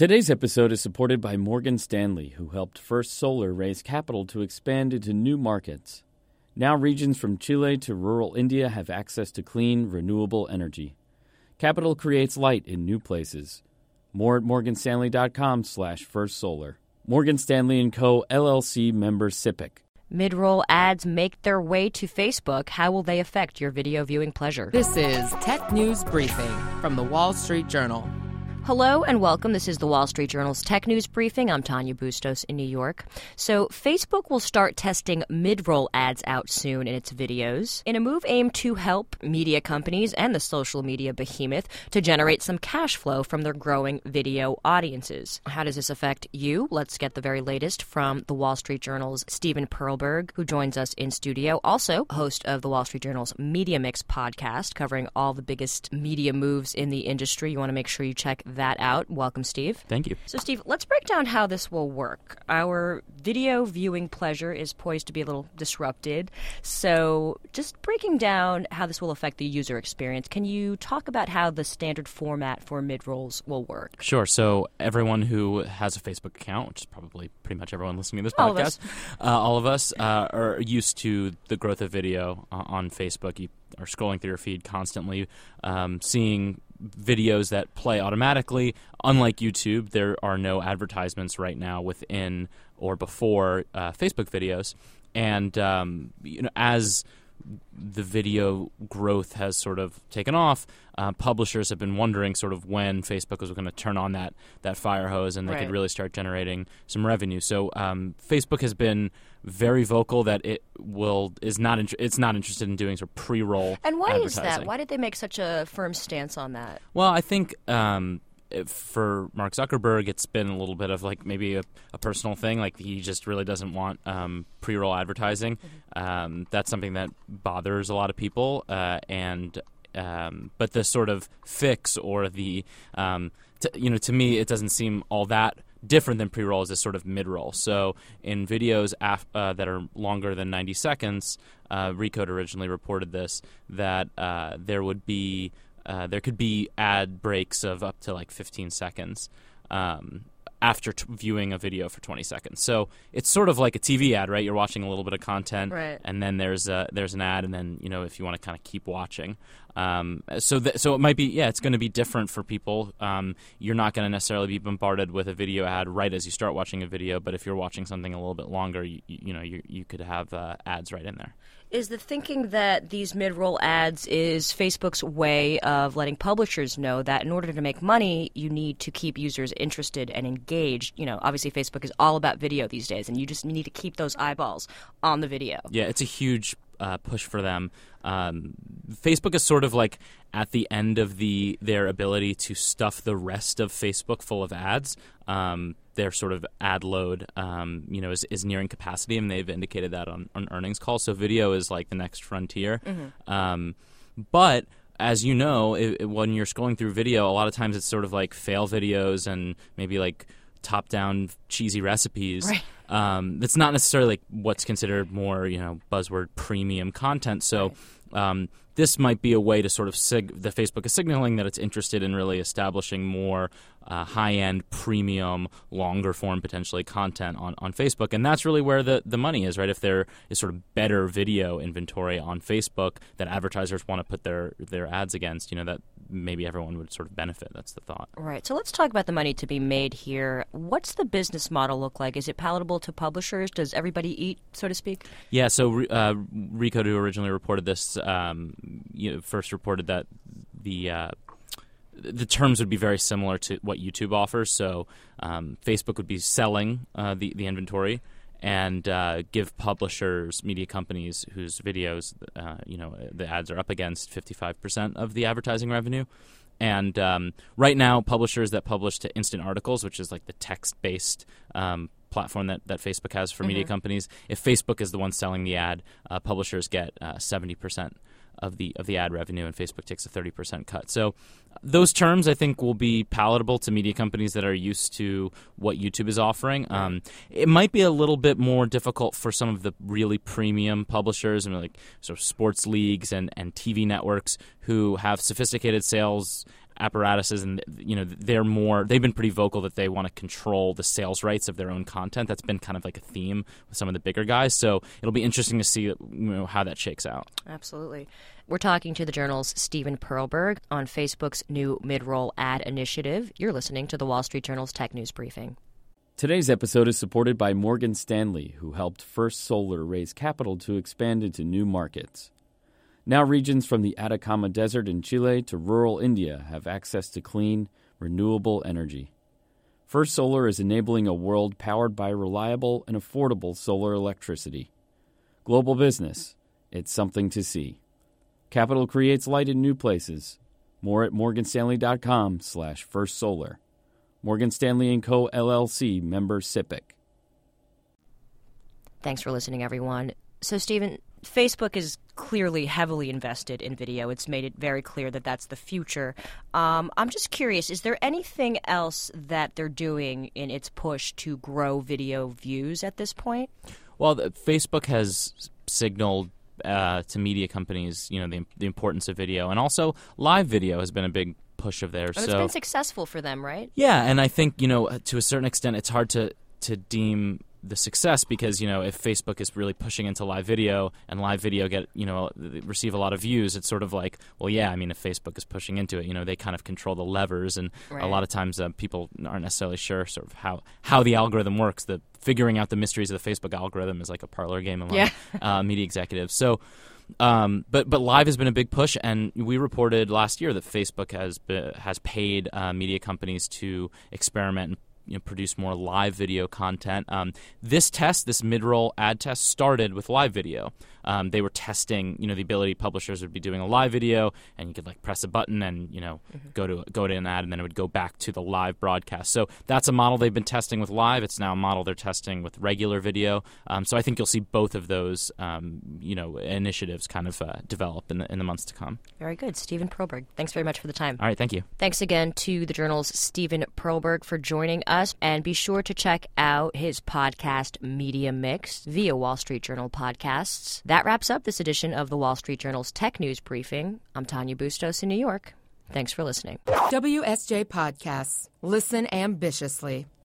Today's episode is supported by Morgan Stanley, who helped First Solar raise capital to expand into new markets. Now regions from Chile to rural India have access to clean, renewable energy. Capital creates light in new places. More at morganstanley.com/firstsolar. Morgan Stanley & Co., LLC, member SIPC. Mid-roll ads make their way to Facebook. How will they affect your video viewing pleasure? This is Tech News Briefing from The Wall Street Journal. Hello and welcome. This is the Wall Street Journal's Tech News Briefing. I'm Tanya Bustos in New York. So Facebook will start testing mid-roll ads out soon in its videos in a move aimed to help media companies and the social media behemoth to generate some cash flow from their growing video audiences. How does this affect you? Let's get the very latest from the Wall Street Journal's Stephen Perlberg, who joins us in studio. Also, host of the Wall Street Journal's Media Mix podcast, covering all the biggest media moves in the industry. You want to make sure you check that out. Welcome, Steve. Thank you. So, Steve, let's break down how this will work. Our video viewing pleasure is poised to be a little disrupted. So, just breaking down how this will affect the user experience, can you talk about how the standard format for mid-rolls will work? Sure. So, everyone who has a Facebook account, which is probably pretty much everyone listening to this podcast, all of us are used to the growth of video on Facebook. You are scrolling through your feed constantly, seeing videos that play automatically. Unlike YouTube, there are no advertisements right now within or before Facebook videos. And as the video growth has sort of taken off, publishers have been wondering sort of when Facebook was going to turn on that fire hose and they could really start generating some revenue. So Facebook has been very vocal that it's not interested in doing sort of pre-roll And why is advertising. that? Why did they make such a firm stance on that? Well, I think for Mark Zuckerberg, it's been a little bit of like maybe a personal thing. Like he just really doesn't want pre-roll advertising. Mm-hmm. That's something that bothers a lot of people. But the sort of fix or the to me, it doesn't seem all that different than pre-roll as a sort of mid-roll. So in videos that are longer than 90 seconds, Recode originally reported this, that there could be ad breaks of up to like 15 seconds after viewing a video for 20 seconds. So it's sort of like a TV ad, right? You're watching a little bit of content, right, and then there's an ad, and then if you want to kind of keep watching. So it might be, it's going to be different for people. You're not going to necessarily be bombarded with a video ad right as you start watching a video, but if you're watching something a little bit longer, you could have ads right in there. Is the thinking that these mid-roll ads is Facebook's way of letting publishers know that in order to make money, you need to keep users interested and engaged? Obviously Facebook is all about video these days, and you just need to keep those eyeballs on the video. Yeah, it's a huge push for them. Facebook is sort of like at the end of their ability to stuff the rest of Facebook full of ads. Their sort of ad load, is nearing capacity, and they've indicated that on earnings calls. So video is like the next frontier. Mm-hmm. But as you know, when you're scrolling through video, a lot of times it's sort of like fail videos and maybe like top-down cheesy recipes. Right. That's not necessarily like what's considered more, buzzword premium content. So this might be a way to sort of that Facebook is signaling that it's interested in really establishing more high-end, premium, longer-form, potentially, content on Facebook. And that's really where the money is, right? If there is sort of better video inventory on Facebook that advertisers want to put their ads against, that maybe everyone would sort of benefit. That's the thought. Right. So let's talk about the money to be made here. What's the business model look like? Is it palatable to publishers? Does everybody eat, so to speak? Yeah. So Recode, who originally reported this, first reported that the terms would be very similar to what YouTube offers. So Facebook would be selling the inventory and give publishers, media companies whose videos, the ads are up against 55% of the advertising revenue. And right now, publishers that publish to Instant Articles, which is like the text-based platform that Facebook has for media companies, if Facebook is the one selling the ad, publishers get 70% of the ad revenue, and Facebook takes a 30% cut. So those terms, I think, will be palatable to media companies that are used to what YouTube is offering. It might be a little bit more difficult for some of the really premium publishers, like sort of sports leagues and TV networks who have sophisticated sales apparatuses, and they've been pretty vocal that they want to control the sales rights of their own content. That's been kind of like a theme with some of the bigger guys. So it'll be interesting to see how that shakes out. Absolutely. We're talking to the Journal's Stephen Perlberg on Facebook's new mid-roll ad initiative. You're listening to the Wall Street Journal's Tech News Briefing. Today's episode is supported by Morgan Stanley, who helped First Solar raise capital to expand into new markets. Now regions from the Atacama Desert in Chile to rural India have access to clean, renewable energy. First Solar is enabling a world powered by reliable and affordable solar electricity. Global business, it's something to see. Capital creates light in new places. More at morganstanley.com/firstsolar. Morgan Stanley & Co., LLC, member SIPC. Thanks for listening, everyone. So, Stephen, Facebook is clearly heavily invested in video. It's made it very clear that that's the future. I'm just curious, is there anything else that they're doing in its push to grow video views at this point? Well, Facebook has signaled to media companies, the importance of video, and also live video has been a big push of theirs. It's been successful for them, right? Yeah, and I think, to a certain extent, it's hard to deem the success because, if Facebook is really pushing into live video and live video receive a lot of views, it's sort of like, well, yeah, if Facebook is pushing into it, they kind of control the levers, and right. A lot of times people aren't necessarily sure sort of how the algorithm works. The figuring out the mysteries of the Facebook algorithm is like a parlor game among media executives. So, but live has been a big push, and we reported last year that Facebook has paid media companies to experiment and produce more live video content. This mid-roll ad test started with live video. They were testing, the ability publishers would be doing a live video, and you could press a button and go to an ad, and then it would go back to the live broadcast. So that's a model they've been testing with live. It's now a model they're testing with regular video. So I think you'll see both of those initiatives kind of develop in the months to come. Very good, Stephen Perlberg. Thanks very much for the time. All right, thank you. Thanks again to the Journal's Stephen Perlberg for joining us, and be sure to check out his podcast Media Mix via Wall Street Journal Podcasts. That wraps up this edition of the Wall Street Journal's Tech News Briefing. I'm Tanya Bustos in New York. Thanks for listening. WSJ Podcasts. Listen ambitiously.